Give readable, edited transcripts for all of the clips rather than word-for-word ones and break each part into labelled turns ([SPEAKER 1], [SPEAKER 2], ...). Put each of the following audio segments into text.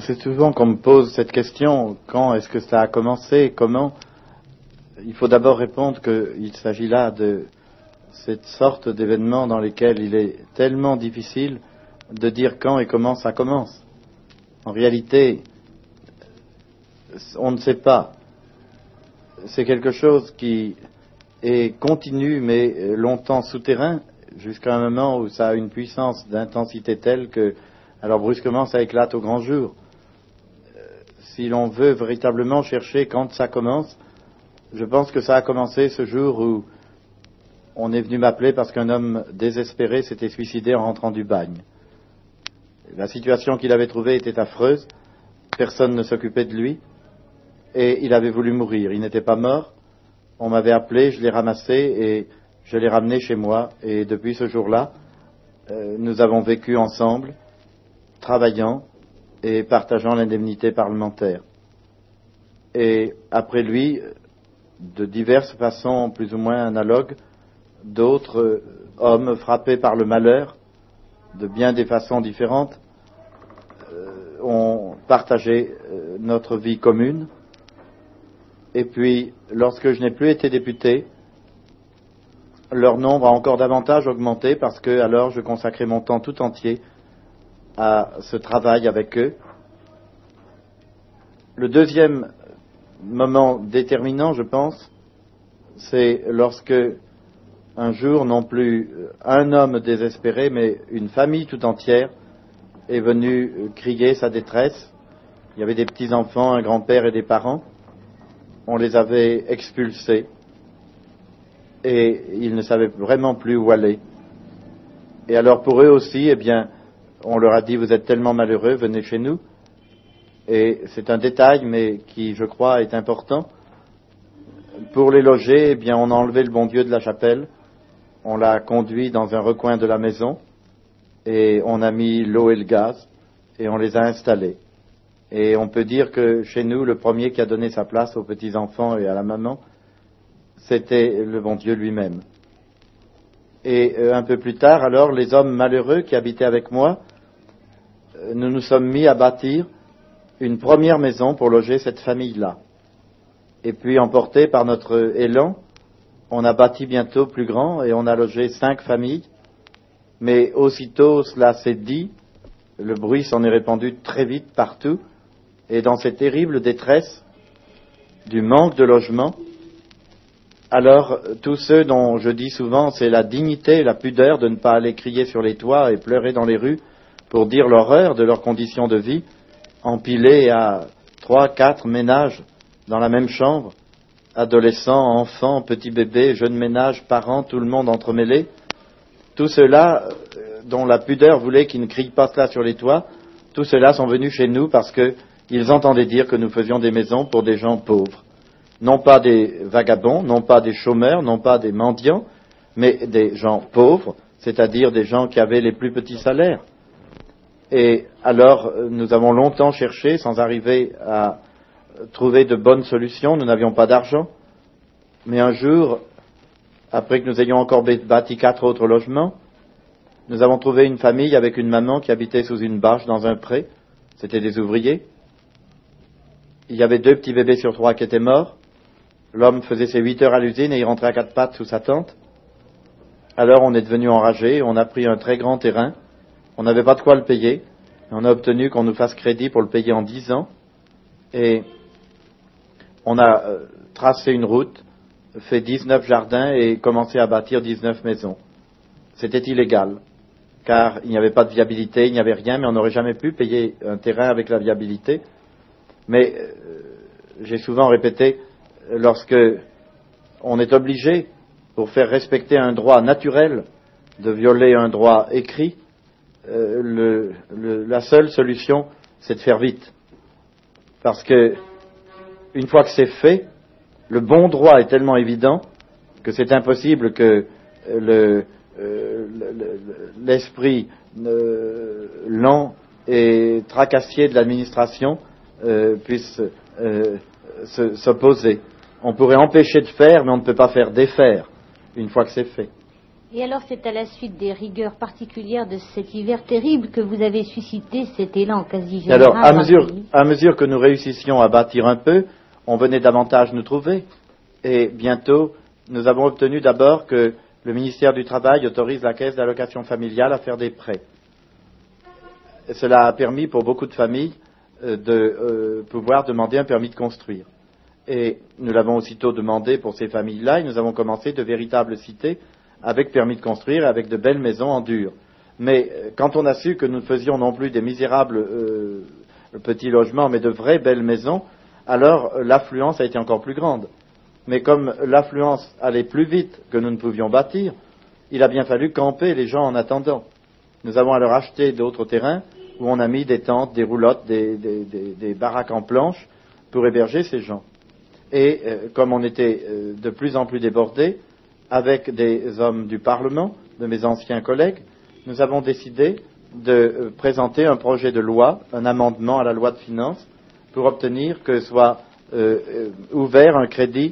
[SPEAKER 1] C'est souvent qu'on me pose cette question, quand est-ce que ça a commencé, comment? Il faut d'abord répondre qu'il s'agit là de cette sorte d'événements dans lesquels il est tellement difficile de dire quand et comment ça commence. En réalité, on ne sait pas. C'est quelque chose qui est continu mais longtemps souterrain, jusqu'à un moment où ça a une puissance d'intensité telle que, alors brusquement, ça éclate au grand jour. Si l'on veut véritablement chercher quand ça commence, je pense que ça a commencé ce jour où on est venu m'appeler parce qu'un homme désespéré s'était suicidé en rentrant du bagne. La situation qu'il avait trouvée était affreuse, personne ne s'occupait de lui, et il avait voulu mourir. Il n'était pas mort, on m'avait appelé, je l'ai ramassé et je l'ai ramené chez moi, et depuis ce jour-là, nous avons vécu ensemble, travaillant et partageant l'indemnité parlementaire. Et après lui, de diverses façons plus ou moins analogues, d'autres hommes frappés par le malheur, de bien des façons différentes, ont partagé notre vie commune. Et puis, lorsque je n'ai plus été député, leur nombre a encore davantage augmenté parce que alors je consacrais mon temps tout entier à ce travail avec eux. Le deuxième moment déterminant, je pense, c'est lorsque un jour, non plus un homme désespéré, mais une famille tout entière est venue crier sa détresse. Il y avait des petits-enfants, un grand-père et des parents. On les avait expulsés et ils ne savaient vraiment plus où aller. Et alors pour eux aussi, eh bien, on leur a dit, vous êtes tellement malheureux, venez chez nous. Et c'est un détail, mais qui, je crois, est important. Pour les loger, eh bien, on a enlevé le bon Dieu de la chapelle, on l'a conduit dans un recoin de la maison, et on a mis l'eau et le gaz, et on les a installés. Et on peut dire que chez nous, le premier qui a donné sa place aux petits-enfants et à la maman, c'était le bon Dieu lui-même. Et un peu plus tard, alors, les hommes malheureux qui habitaient avec moi, nous nous sommes mis à bâtir une première maison pour loger cette famille-là. Et puis, emportés par notre élan, on a bâti bientôt plus grand et on a logé 5 familles. Mais aussitôt cela s'est dit, le bruit s'en est répandu très vite partout. Et dans cette terrible détresse du manque de logement, alors tous ceux dont je dis souvent c'est la dignité et la pudeur de ne pas aller crier sur les toits et pleurer dans les rues pour dire l'horreur de leurs conditions de vie, empilés à 3, 4 ménages dans la même chambre, adolescents, enfants, petits bébés, jeunes ménages, parents, tout le monde entremêlé, tous ceux-là dont la pudeur voulait qu'ils ne crient pas cela sur les toits, tous ceux-là sont venus chez nous parce qu'ils entendaient dire que nous faisions des maisons pour des gens pauvres. Non pas des vagabonds, non pas des chômeurs, non pas des mendiants, mais des gens pauvres, c'est-à-dire des gens qui avaient les plus petits salaires. Et alors, nous avons longtemps cherché, sans arriver à trouver de bonnes solutions, nous n'avions pas d'argent. Mais un jour, après que nous ayons encore bâti 4 autres logements, nous avons trouvé une famille avec une maman qui habitait sous une bâche dans un pré. C'était des ouvriers. Il y avait 2 petits bébés sur 3 qui étaient morts. L'homme faisait ses 8 heures à l'usine et il rentrait à 4 pattes sous sa tente. Alors on est devenu enragé, on a pris un très grand terrain. On n'avait pas de quoi le payer. On a obtenu qu'on nous fasse crédit pour le payer en 10 ans. Et on a tracé une route, fait 19 jardins et commencé à bâtir 19 maisons. C'était illégal, car il n'y avait pas de viabilité, il n'y avait rien, mais on n'aurait jamais pu payer un terrain avec la viabilité. Mais j'ai souvent répété, lorsque on est obligé, pour faire respecter un droit naturel, de violer un droit écrit, la seule solution, c'est de faire vite. Parce que, une fois que c'est fait, le bon droit est tellement évident que c'est impossible que l'esprit lent et tracassier de l'administration puisse s'opposer. On pourrait empêcher de faire, mais on ne peut pas faire défaire une fois que c'est fait.
[SPEAKER 2] Et alors c'est à la suite des rigueurs particulières de cet hiver terrible que vous avez suscité cet élan quasi général.
[SPEAKER 1] Alors, à mesure que nous réussissions à bâtir un peu, on venait davantage nous trouver. Et bientôt, nous avons obtenu d'abord que le ministère du Travail autorise la Caisse d'allocation familiale à faire des prêts. Et cela a permis pour beaucoup de familles de pouvoir demander un permis de construire. Et nous l'avons aussitôt demandé pour ces familles-là, et nous avons commencé de véritables cités avec permis de construire, avec de belles maisons en dur. Mais quand on a su que nous ne faisions non plus des misérables petits logements, mais de vraies belles maisons, alors l'affluence a été encore plus grande. Mais comme l'affluence allait plus vite que nous ne pouvions bâtir, il a bien fallu camper les gens en attendant. Nous avons alors acheté d'autres terrains où on a mis des tentes, des roulottes, des baraques en planches pour héberger ces gens. Et comme on était de plus en plus débordés, avec des hommes du Parlement, de mes anciens collègues, nous avons décidé de présenter un projet de loi, un amendement à la loi de finances, pour obtenir que soit ouvert un crédit,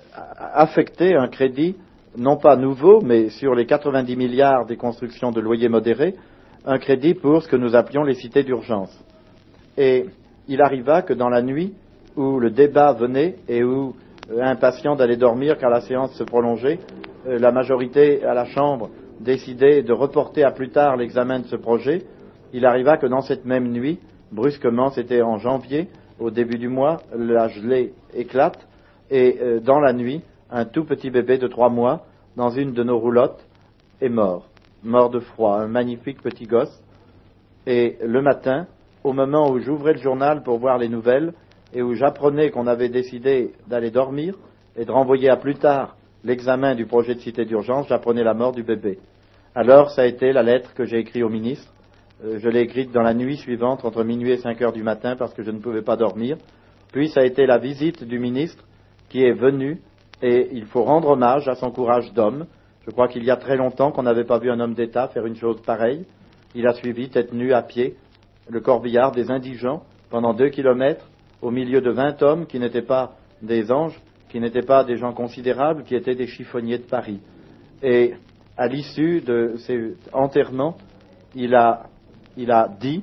[SPEAKER 1] affecté un crédit, non pas nouveau, mais sur les 90 milliards des constructions de loyers modérés, un crédit pour ce que nous appelions les cités d'urgence. Et il arriva que dans la nuit où le débat venait et où, impatient d'aller dormir car la séance se prolongeait, la majorité à la Chambre décidait de reporter à plus tard l'examen de ce projet, il arriva que dans cette même nuit, brusquement, c'était en janvier, au début du mois, la gelée éclate, et dans la nuit, un tout petit bébé de 3 mois, dans une de nos roulottes, est mort de froid, un magnifique petit gosse. Et le matin, au moment où j'ouvrais le journal pour voir les nouvelles, et où j'apprenais qu'on avait décidé d'aller dormir et de renvoyer à plus tard l'examen du projet de cité d'urgence, j'apprenais la mort du bébé. Alors, ça a été la lettre que j'ai écrite au ministre. Je l'ai écrite dans la nuit suivante, entre minuit et 5 heures du matin, parce que je ne pouvais pas dormir. Puis, ça a été la visite du ministre qui est venu, et il faut rendre hommage à son courage d'homme. Je crois qu'il y a très longtemps qu'on n'avait pas vu un homme d'État faire une chose pareille. Il a suivi, tête nue, à pied, le corbillard des indigents pendant 2 kilomètres, au milieu de 20 hommes qui n'étaient pas des anges, qui n'étaient pas des gens considérables, qui étaient des chiffonniers de Paris. Et à l'issue de ces enterrements, il a dit,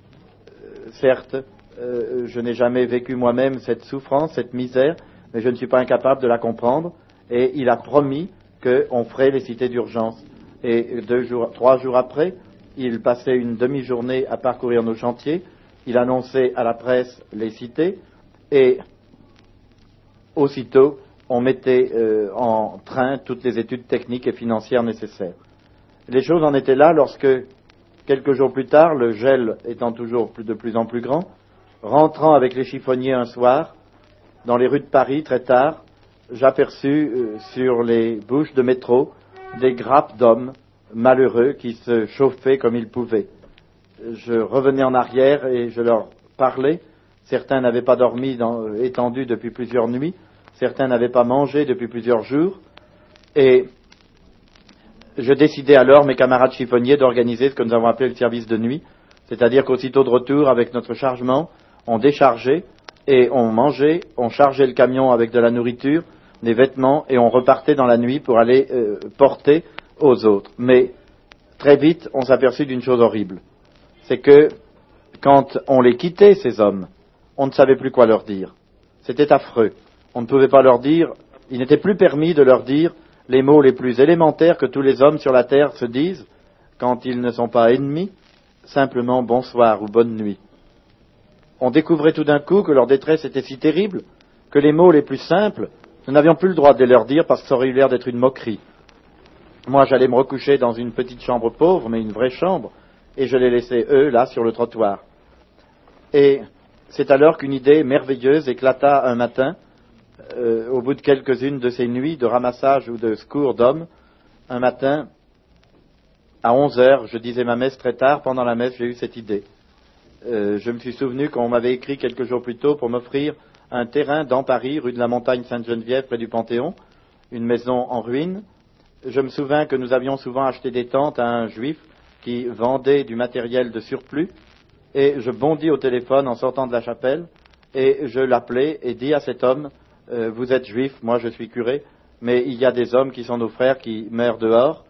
[SPEAKER 1] certes, je n'ai jamais vécu moi-même cette souffrance, cette misère, mais je ne suis pas incapable de la comprendre, et il a promis qu'on ferait les cités d'urgence. Et 3 jours après, il passait une demi-journée à parcourir nos chantiers, il annonçait à la presse les cités, et aussitôt, on mettait en train toutes les études techniques et financières nécessaires. Les choses en étaient là lorsque, quelques jours plus tard, le gel étant toujours de plus en plus grand, rentrant avec les chiffonniers un soir, dans les rues de Paris, très tard, j'aperçus sur les bouches de métro des grappes d'hommes malheureux qui se chauffaient comme ils pouvaient. Je revenais en arrière et je leur parlais. Certains n'avaient pas dormi étendus depuis plusieurs nuits. Certains n'avaient pas mangé depuis plusieurs jours. Et je décidai alors, mes camarades chiffonniers, d'organiser ce que nous avons appelé le service de nuit. C'est-à-dire qu'aussitôt de retour avec notre chargement, on déchargeait et on mangeait, on chargeait le camion avec de la nourriture, des vêtements, et on repartait dans la nuit pour aller porter aux autres. Mais très vite, on s'aperçut d'une chose horrible. C'est que quand on les quittait, ces hommes, on ne savait plus quoi leur dire. C'était affreux. On ne pouvait pas leur dire, il n'était plus permis de leur dire les mots les plus élémentaires que tous les hommes sur la terre se disent quand ils ne sont pas ennemis, simplement bonsoir ou bonne nuit. On découvrait tout d'un coup que leur détresse était si terrible que les mots les plus simples, nous n'avions plus le droit de les leur dire parce que ça aurait eu l'air d'être une moquerie. Moi, j'allais me recoucher dans une petite chambre pauvre, mais une vraie chambre, et je les laissais, eux, là, sur le trottoir. Et c'est alors qu'une idée merveilleuse éclata un matin, au bout de quelques-unes de ces nuits de ramassage ou de secours d'hommes. Un matin, à 11 heures, je disais ma messe très tard, pendant la messe, j'ai eu cette idée. Je me suis souvenu qu'on m'avait écrit quelques jours plus tôt pour m'offrir un terrain dans Paris, rue de la Montagne Sainte-Geneviève, près du Panthéon, une maison en ruine. Je me souviens que nous avions souvent acheté des tentes à un juif qui vendait du matériel de surplus, et je bondis au téléphone en sortant de la chapelle, et je l'appelai et dis à cet homme, vous êtes juif, moi je suis curé, mais il y a des hommes qui sont nos frères qui meurent dehors,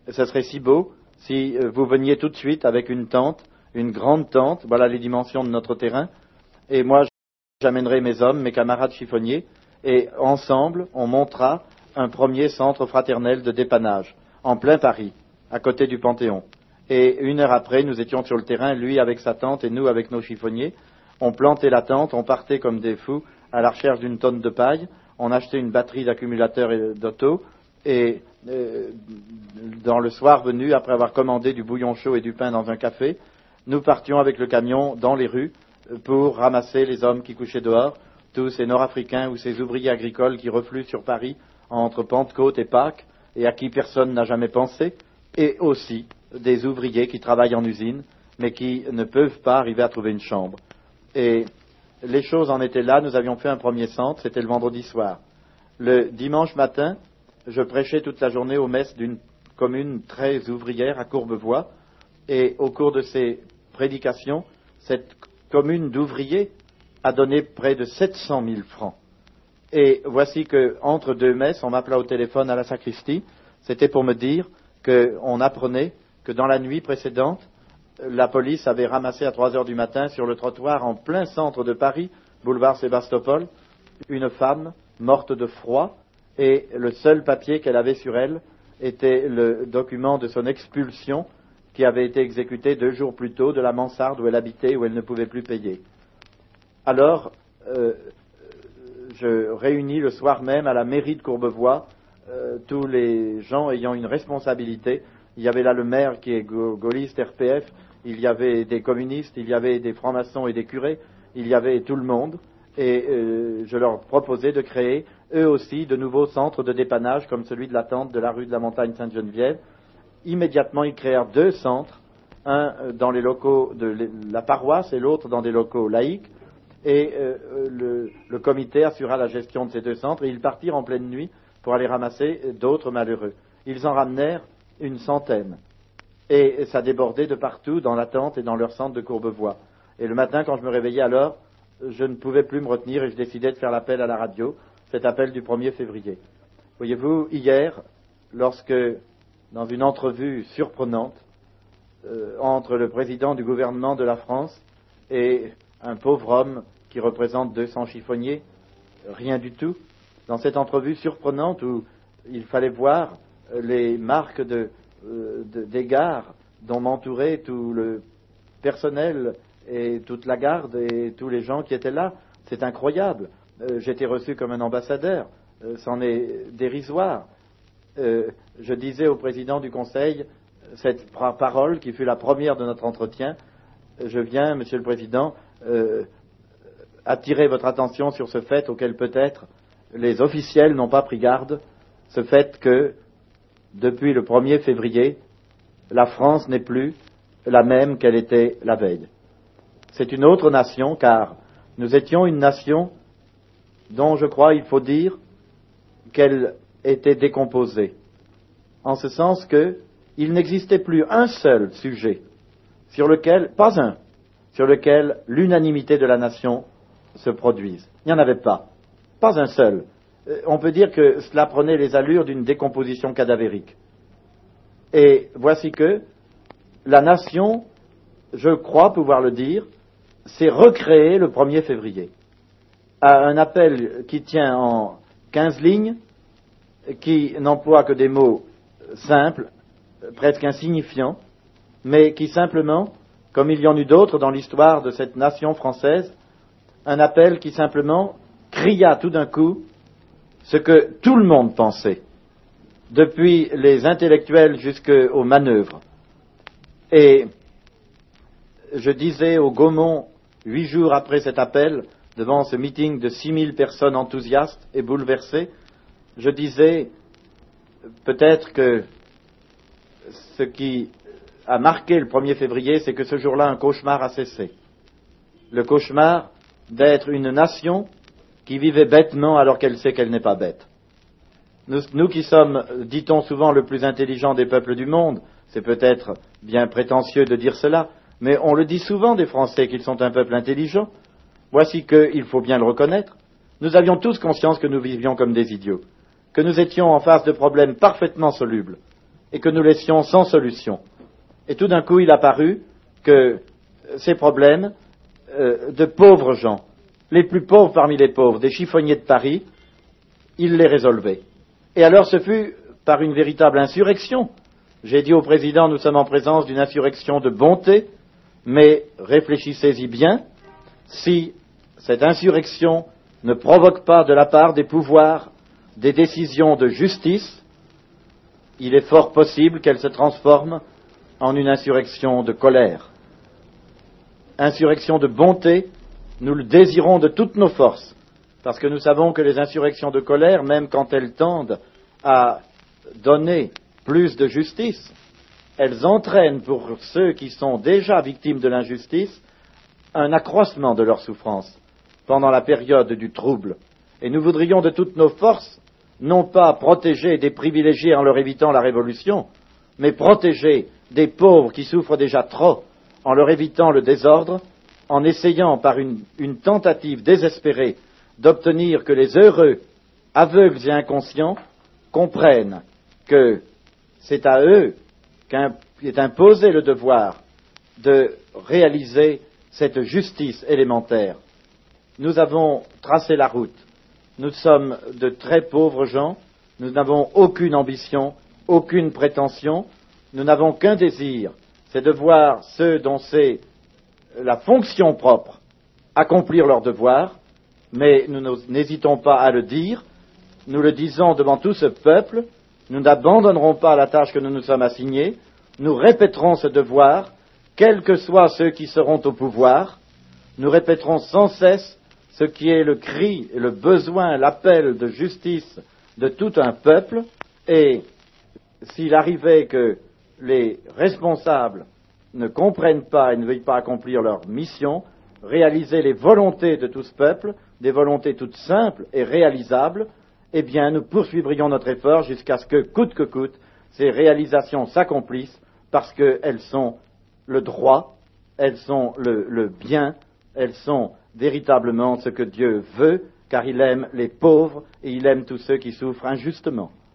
[SPEAKER 1] ce serait si beau si vous veniez tout de suite avec une tente, une grande tente, voilà les dimensions de notre terrain, et moi j'amènerai mes hommes, mes camarades chiffonniers, et ensemble on montera un premier centre fraternel de dépannage, en plein Paris, à côté du Panthéon. Et 1 heure après, nous étions sur le terrain, lui avec sa tente et nous avec nos chiffonniers. On plantait la tente, on partait comme des fous à la recherche d'une tonne de paille, on achetait une batterie d'accumulateurs et d'auto, et dans le soir venu, après avoir commandé du bouillon chaud et du pain dans un café, nous partions avec le camion dans les rues pour ramasser les hommes qui couchaient dehors, tous ces Nord-Africains ou ces ouvriers agricoles qui refluent sur Paris entre Pentecôte et Pâques et à qui personne n'a jamais pensé, et aussi des ouvriers qui travaillent en usine mais qui ne peuvent pas arriver à trouver une chambre. Et les choses en étaient là, nous avions fait un premier centre, c'était le vendredi soir. Le dimanche matin, je prêchais toute la journée aux messes d'une commune très ouvrière à Courbevoie, et au cours de ces prédications, cette commune d'ouvriers a donné près de 700 000 francs. Et voici qu'entre 2 messes, on m'appela au téléphone à la sacristie, c'était pour me dire qu'on apprenait que dans la nuit précédente, la police avait ramassé à 3 heures du matin sur le trottoir en plein centre de Paris, boulevard Sébastopol, une femme morte de froid, et le seul papier qu'elle avait sur elle était le document de son expulsion qui avait été exécuté 2 jours plus tôt de la mansarde où elle habitait, où elle ne pouvait plus payer. Alors, je réunis le soir même à la mairie de Courbevoie tous les gens ayant une responsabilité. Il y avait là le maire qui est gaulliste RPF, il y avait des communistes, il y avait des francs-maçons et des curés, il y avait tout le monde, et je leur proposais de créer eux aussi de nouveaux centres de dépannage comme celui de la tente de la rue de la Montagne Sainte-Geneviève. Immédiatement, ils créèrent 2 centres, un dans les locaux de la paroisse et l'autre dans des locaux laïques, et le comité assura la gestion de ces 2 centres, et ils partirent en pleine nuit pour aller ramasser d'autres malheureux. Ils en ramenèrent une centaine, et ça débordait de partout dans la tente et dans leur centre de Courbevoie. Et le matin, quand je me réveillais alors, je ne pouvais plus me retenir et je décidai de faire l'appel à la radio, cet appel du 1er février. Voyez-vous, hier, lorsque, dans une entrevue surprenante entre le président du gouvernement de la France et un pauvre homme qui représente 200 chiffonniers, rien du tout, dans cette entrevue surprenante où il fallait voir les marques d'égards dont m'entourait tout le personnel et toute la garde et tous les gens qui étaient là. C'est incroyable. J'étais reçu comme un ambassadeur. C'en est dérisoire. Je disais au président du Conseil cette parole qui fut la première de notre entretien. Je viens, Monsieur le Président, attirer votre attention sur ce fait auquel peut-être les officiels n'ont pas pris garde, ce fait que depuis le 1er février, la France n'est plus la même qu'elle était la veille. C'est une autre nation, car nous étions une nation dont je crois il faut dire qu'elle était décomposée, en ce sens qu'il n'existait plus un seul sujet sur lequel l'unanimité de la nation se produise. Il n'y en avait pas un seul. On peut dire que cela prenait les allures d'une décomposition cadavérique. Et voici que la nation, je crois pouvoir le dire, s'est recréée le 1er février, à un appel qui tient en 15 lignes, qui n'emploie que des mots simples, presque insignifiants, mais qui simplement, comme il y en eut d'autres dans l'histoire de cette nation française, un appel qui simplement cria tout d'un coup ce que tout le monde pensait, depuis les intellectuels jusqu'aux manœuvres. Et je disais au Gaumont, 8 jours après cet appel, devant ce meeting de 6000 personnes enthousiastes et bouleversées, je disais peut-être que ce qui a marqué le 1er février, c'est que ce jour-là, un cauchemar a cessé. Le cauchemar d'être une nation qui vivait bêtement alors qu'elle sait qu'elle n'est pas bête. Nous qui sommes, dit-on souvent, le plus intelligent des peuples du monde, c'est peut-être bien prétentieux de dire cela, mais on le dit souvent des Français qu'ils sont un peuple intelligent. Voici qu'il faut bien le reconnaître. Nous avions tous conscience que nous vivions comme des idiots, que nous étions en face de problèmes parfaitement solubles, et que nous laissions sans solution. Et tout d'un coup, il a paru que ces problèmes de pauvres gens, les plus pauvres parmi les pauvres, des chiffonniers de Paris, il les résolvait. Et alors ce fut par une véritable insurrection. J'ai dit au président, nous sommes en présence d'une insurrection de bonté, mais réfléchissez-y bien, si cette insurrection ne provoque pas de la part des pouvoirs des décisions de justice, il est fort possible qu'elle se transforme en une insurrection de colère. Insurrection de bonté, nous le désirons de toutes nos forces, parce que nous savons que les insurrections de colère, même quand elles tendent à donner plus de justice, elles entraînent pour ceux qui sont déjà victimes de l'injustice un accroissement de leur souffrance pendant la période du trouble. Et nous voudrions de toutes nos forces, non pas protéger des privilégiés en leur évitant la révolution, mais protéger des pauvres qui souffrent déjà trop en leur évitant le désordre, en essayant par une tentative désespérée d'obtenir que les heureux, aveugles et inconscients comprennent que c'est à eux qu'est imposé le devoir de réaliser cette justice élémentaire. Nous avons tracé la route. Nous sommes de très pauvres gens. Nous n'avons aucune ambition, aucune prétention. Nous n'avons qu'un désir, c'est de voir ceux dont c'est la fonction propre accomplir leur devoir, mais nous n'hésitons pas à le dire. Nous le disons devant tout ce peuple. Nous n'abandonnerons pas la tâche que nous nous sommes assignée. Nous répéterons ce devoir, quels que soient ceux qui seront au pouvoir. Nous répéterons sans cesse ce qui est le cri, le besoin, l'appel de justice de tout un peuple. Et s'il arrivait que les responsables ne comprennent pas et ne veuillent pas accomplir leur mission, réaliser les volontés de tout ce peuple, des volontés toutes simples et réalisables, eh bien, nous poursuivrions notre effort jusqu'à ce que coûte, ces réalisations s'accomplissent parce qu'elles sont le droit, elles sont le bien, elles sont véritablement ce que Dieu veut, car il aime les pauvres et il aime tous ceux qui souffrent injustement.